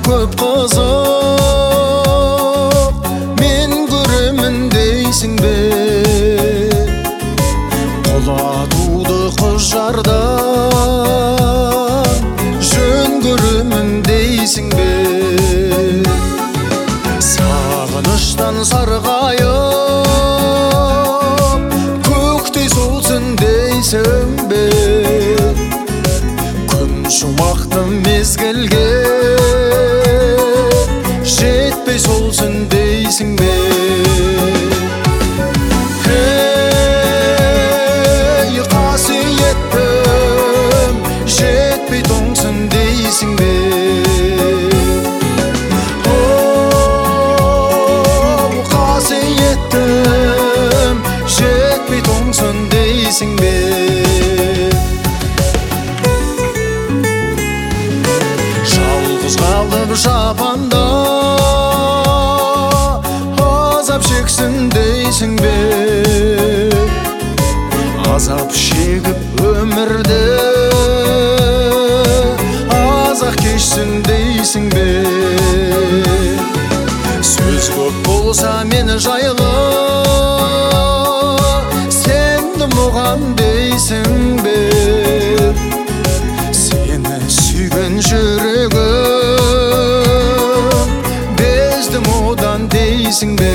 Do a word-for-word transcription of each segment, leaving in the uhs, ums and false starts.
көп қызық, мен көремін дейсің бе? Құлатуды құжардан жөн көремін дейсің бе? Сағыныштан сарғайып көктей солсын дейсің бе? Күн шуақты мезгілге жетпей солсын дейсің бе? Ей қасиеттім, жетпей тоңсын дейсің бе? Оу қасиеттім, жетпей тоңсын дейсің бе? Қалдым жапанда азап шексін дейсің бе? Азап шегіп өмірде азақ кешсін дейсің бе? Сөз көп болса мені жайлы сенді мұған дейсің бе? Сені сүйген жүрегім бездім одан дейсің бе?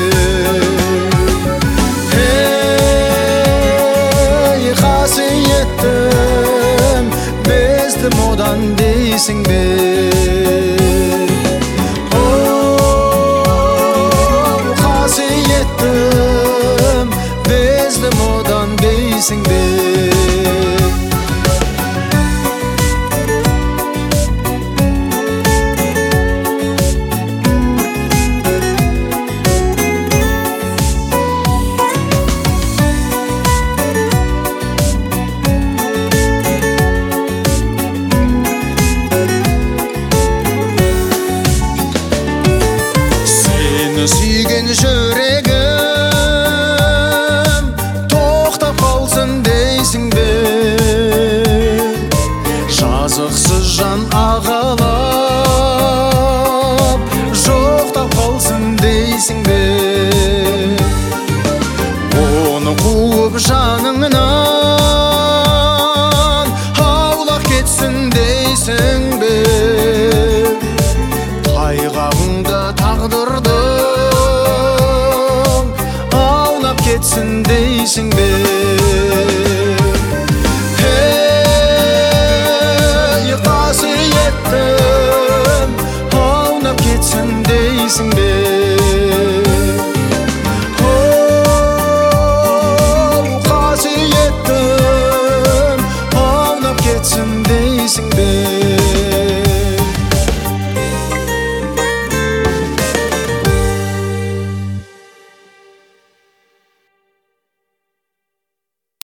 Ей қасиеттім, бездім одан дейсің бе? Оу қасиеттім, бездім одан дейсің бе? Сүйген жүрегім тоқтап қалсын дейсің бе? Жазықсыз жан ағалап жоқтап қалсын дейсің бе? Оны қуып жаныңнан аулақ кетсін дейсің бе? Тайғағыңды тағдырды кетсін дейсің бе? Ей қасиеттім, аунап кетсін дейсің бе? Оу қасиеттім, аунап кетсін